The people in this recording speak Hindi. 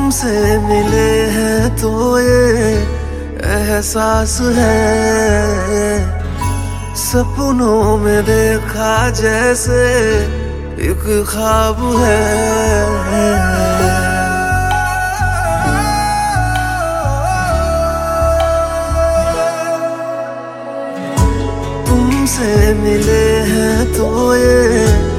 तुमसे मिले हैं तो ये एहसास है, सपनों में देखा जैसे एक ख्वाब है। तुमसे मिले हैं तो ये